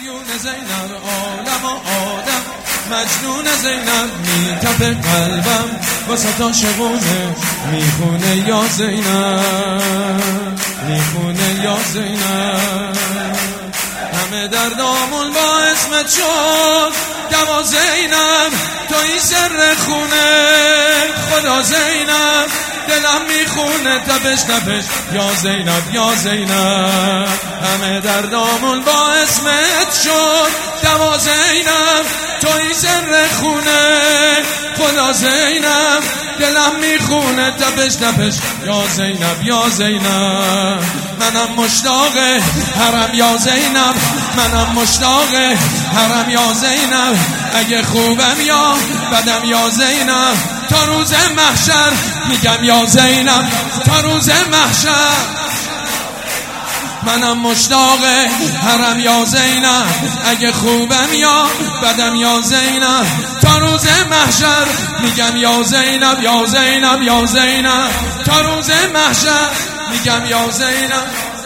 مدیون زینب عالم و آدم مجنون زینب میتپه قلبم واسه تا شبونه میخونه یا زینب میخونه یا زینب همه دردامون با اسمت شد دوا زینب توی سر خونه خدا زینب دلم میخونه تپش تپش یا زینب یا زینب همه دردامون با اسمت شد دوا زینب توی سر خونه خدا زینب دلم میخونه تپش تپش یا زینب یا زینب منم مشتاق حرم یا زینب منم مشتاق حرم یا زینب اگه خوبم یا بدم یا زینب تا روز محشر میگم یا زینب تا روز محشر منم مشتاق حرم یا زینب اگه خوبم یا بدم یا زینب تا روز محشر میگم یا زینب یا زینب یا زینب تا روز محشر میگم یا زینب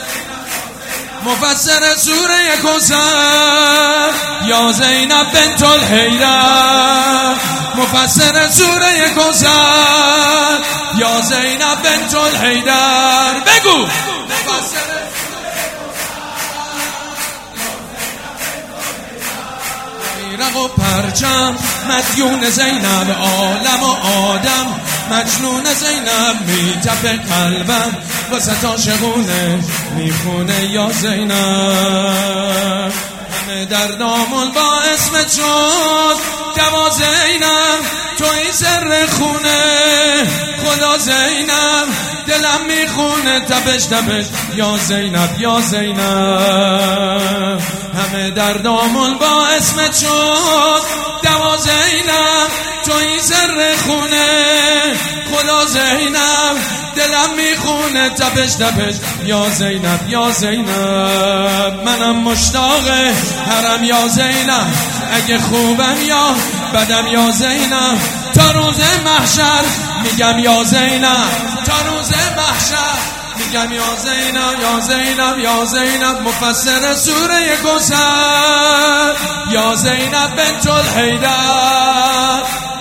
مفسر سوره کوثر یا زینب بنت الحیدر مفسر سوره کوثر یا زینب بنت الحیدر بگو مفسر بیرق و پرچم مدیون زینب عالم و آدم مجنون زینب میتپه قلبم واسه تا شغونه میخونه یا زینب همه دردامون با اسمت شد دوا زینب توی سر خونه خدا زینب دلم میخونه تپش تپش یا زینب یا زینب همه دردامون با اسمت شد دوا زینب توی سر خونه خدا زینب دلم میخونه تپش تپش یا زینب یا زینب منم مشتاق حرم یا زینب اگه خوبم یا بدم یا زینب تا روز محشر میگم یا زینب تا روز محشر میگم یا زینب یا زینب یا زینب مفسر سوره کوثر یا زینب بنت الحیدر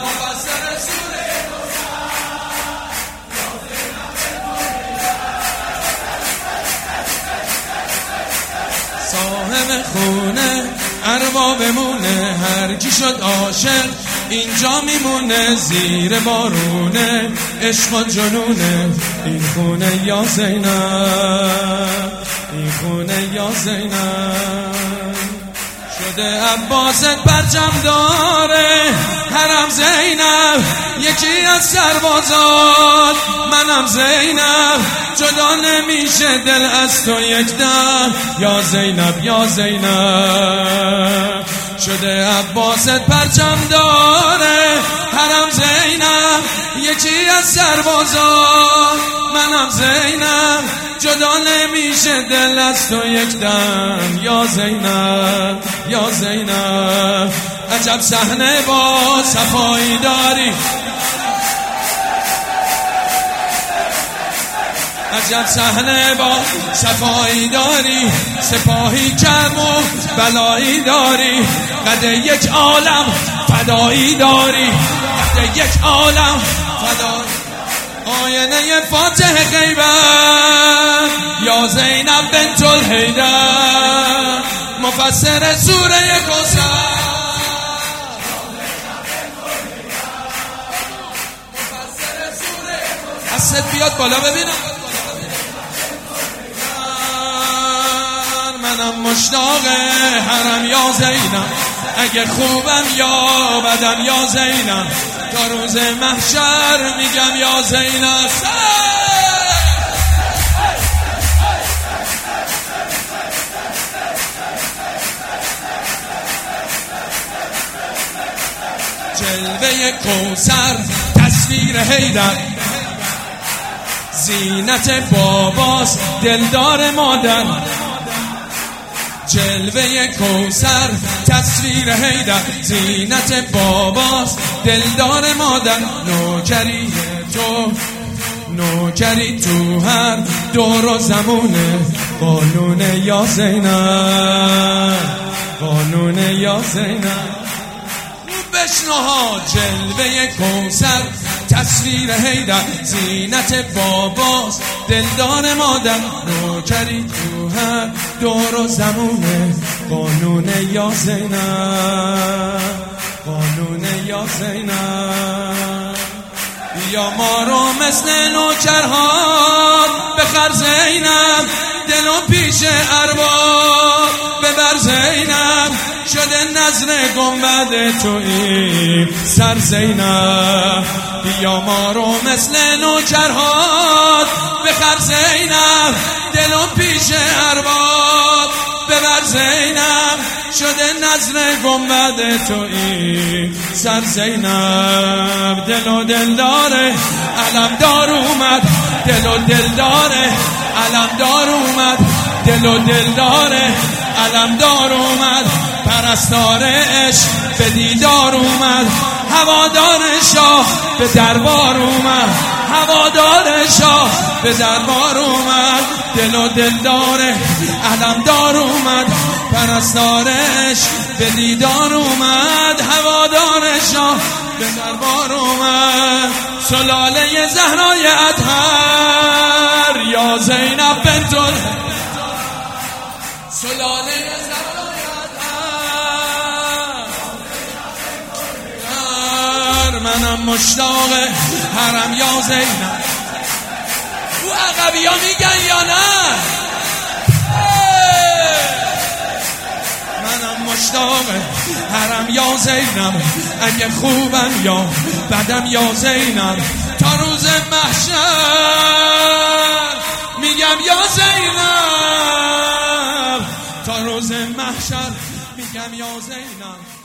صاحب خونه اربابمونه هر کی شد عاشق اینجا میمونه زیر بارونه عشق و جنونه این خونه یا زینب این خونه یا زینب شده عباست پرچم داره حرم زینب یکی از سربازات منم زینب جدا نمیشه دل از تو یک دم یا زینب یا زینب شده عباست پرچم داره حرم زینب یکی از سربازات منم زینب جدا نمیشه دل از تو یک دم یا زینب یا زینب عجب صحنه با صفایی داری عجب صحنه با صفایی داری سپاهی کم و بلایی داری قد یک عالم فدایی داری قد یک عالم فدایی آینه فاتح غیبت یا زینب بنت الحیدر مفسر سوره کوثر دستت بیاد بالا ببینم منم مشتاق حرم یا زینب اگه خوبم یا بدم یا زینب تا روز محشر میگم یا زینب جلوه کوثر تصویر حیدر زینت باباست دلدار مادر جلوه کوثر تصویر حیدر زینت باباست دلدار مادر نوکری تو هر دور و زمونه قانون یا زینب قانون یا زینب. بشنوها جلوه کوثر تصویر حیدر زینت باباست دلدار مادر نوکری تو هر دور و زمونه قانون یا زینب قانون یا زینب. یا ما رو مثل نوکرها بخر زینب دل و پیش ارباب ببر زینب شده نظر گنبد توی سر زینب. یا ما رو مثل نوکرها بخر زینب دل و پیش ارباب ببر زینب شده نظر گنبد توی سر زینب. دل و دلدار علمدار اومد دل و دلدار علمدار اومد دل و دلدار علمدار اومد پرستار عشق به دیدار اومد هوادار شاه به دربار اومد هوادار شاه به دربار اومد دل و دلدار علمدار اومد پرستار عشق به دیدار اومد هوادار شاه به دربار اومد. سلاله زهرای اطهر یا زینب بنت سلاله زهرای اطهر منم مشتاق حرم یا زینب. او عقبی ها میگن یا نه؟ منم مشتاق حرم یا زینب اگه خوبم یا بدم یا زینب تا روز محشر میگم یا زینب تا روز محشر میگم یا زینب.